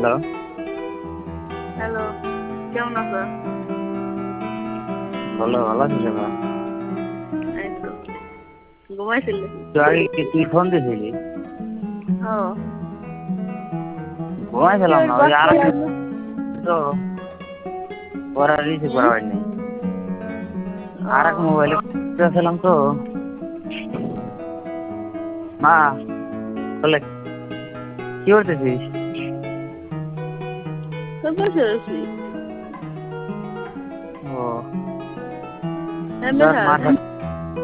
Hello. Hello, কেমন আছো? ভালো আছিস এখন? এই তো ঘুমাইছিলে? তুই আগে তুই ফোন দিয়েছিলি? ও কি ঘুমাইছিলাম ওই না, ওই আর বাচ্চা এক লাগলো? তো ওরা রিসিভ করা হুম? হয়নি। ও আর এক মোবাইলে ছিলাম তো। মা বলে কি করতেছিস? তো বসে রয়েছি। ও এমনি যাক খারাপ। মার